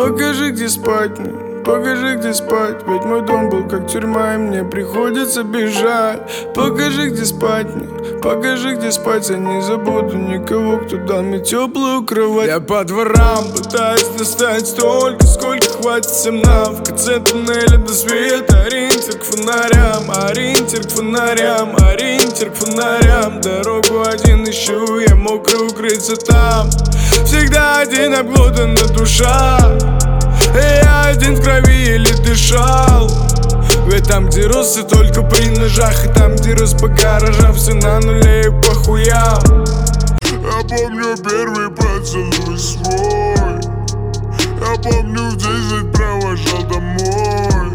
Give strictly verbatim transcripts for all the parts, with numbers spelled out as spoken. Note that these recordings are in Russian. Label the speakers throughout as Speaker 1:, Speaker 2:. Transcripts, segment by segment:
Speaker 1: Покажи, где спать мне, покажи, где спать. Ведь мой дом был как тюрьма, и мне приходится бежать. Покажи, где спать мне, покажи, где спать. Я не забуду никого, кто дал мне теплую кровать. Я по дворам пытаюсь достать столько, сколько хватит всем нам. В конце туннеля до света, ориентир к фонарям, ориентир к фонарям, ориентир к фонарям. Дорогу один ищу, я мокрый, укрыться там. Всегда один, обглодана душа, и я один в крови еле дышал. Ведь там, где рос, и только при ножах, и там, где рос по гаражам, все на нуле и по хуям.
Speaker 2: Я помню первый поцелуй свой, я помню в десять провожал домой.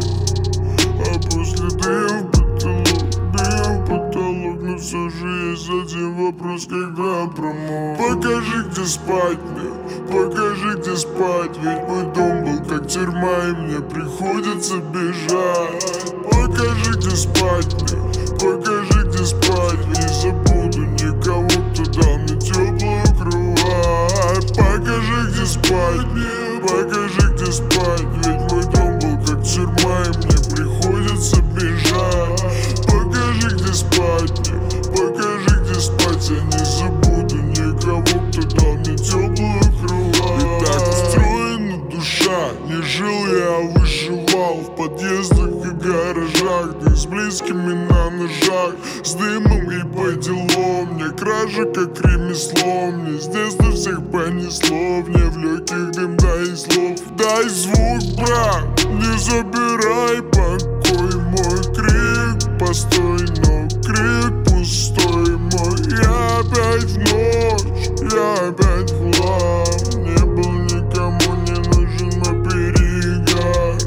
Speaker 2: А после ты в потолок, ты в потолок. Но все же есть один вопрос, когда промок. Покажи, где спать мне, покажи, где спать. Ведь мой дом был как тюрьма, и мне приходится бежать. Покажи, где спать мне, покажи, где спать. Не забуду никого, кто дал мне теплую кровать. Покажи, где спать мне, покажи, где спать. Ведь мой дом был как тюрьма, и мне приходится бежать. Покажи, где спать мне, покажи, где спать. Я не забуду никого, кто дал мне теплую кровать. И так устроена душа, не жил я, а выживал. В подъездах и гаражах, да и с близкими на ножах, с дымом и по делам. Мне кража как ремесло, мне с детства всех понесло. Мне в легких дым дай слов, дай звук, брат. Не забирай покой, мой крик постой, но крик пустой мой. Я опять в ночь, я опять в хлам. Не был никому не нужен мой берега.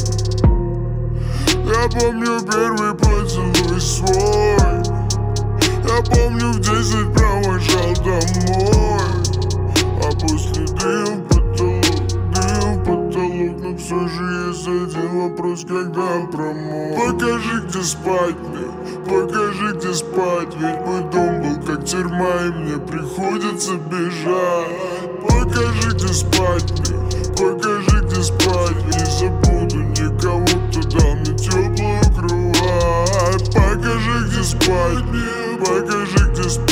Speaker 2: Я помню первый поцелуй свой, я помню в десять провожал домой. А после дым в потолок, дым в потолок. Но все же есть один вопрос, когда промок. Покажи, где спать мне, покажи, где спать. Ведь мой дом был как тюрьма, и мне приходится бежать. Покажи, где спать мне, покажи, где спать. Не забуду никого, кто дал мне теплую кровать. Покажи, где спать мне, покажи, где спать.